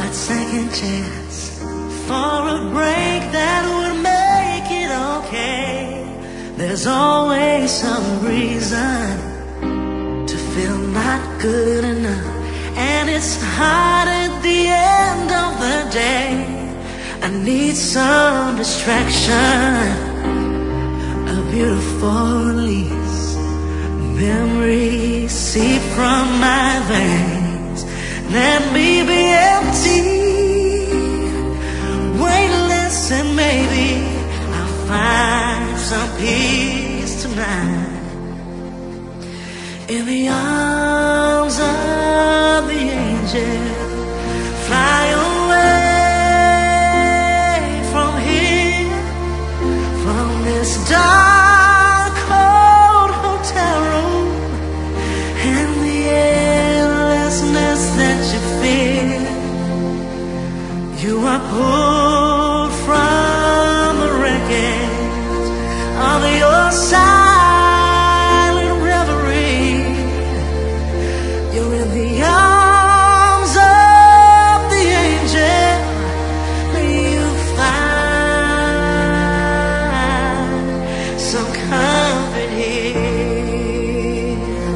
that second chance for a break that would make it okay. There's always some reason to feel not good enough, and it's hard at the end of the day. I need some distraction, a beautiful release. Memories seep from my veins. Let me be empty, weightless, and maybe I'll find some peace tonight in the arms of the angel. Fly away from here, from this dark, cold hotel room, and the airlessness that you feel. You are pulled from the wreckage of your silent reverie. You're in the arms of the angel. May you find some comfort here.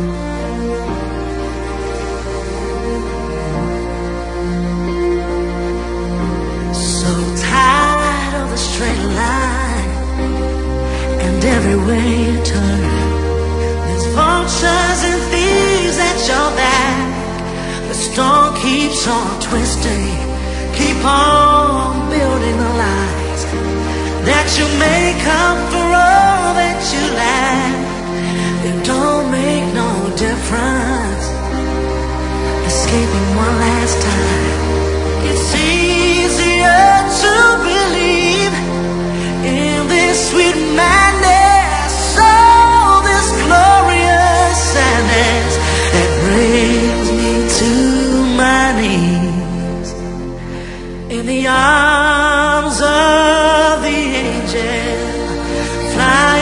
So tired of the straight line, and everywhere you turn, there's vultures and thieves at your back. The storm keeps on twisting. Keep on building the lies that you make up for all that you lack. It don't make no difference escaping one last time. It's easier to believe in this sweet madness, oh, this glorious sadness that brings me to my knees in the arms of the angel. Fly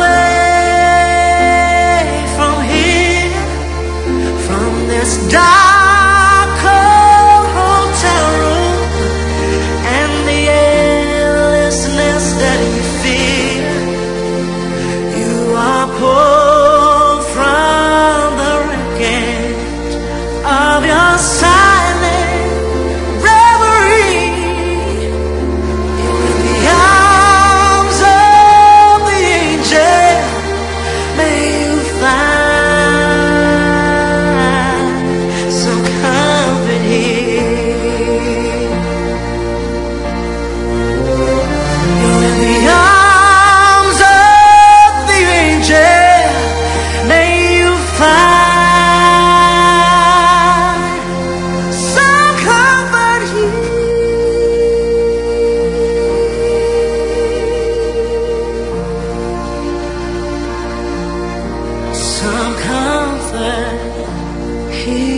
away from here, from this dark, cold hotel room, and the airlessness that you feel. You are pulled from the wreckage of your silent reverie. You're in the arms of the angel. May you find some comfort here. You're in the arms of the angel. May you find some comfort here. Some comfort here.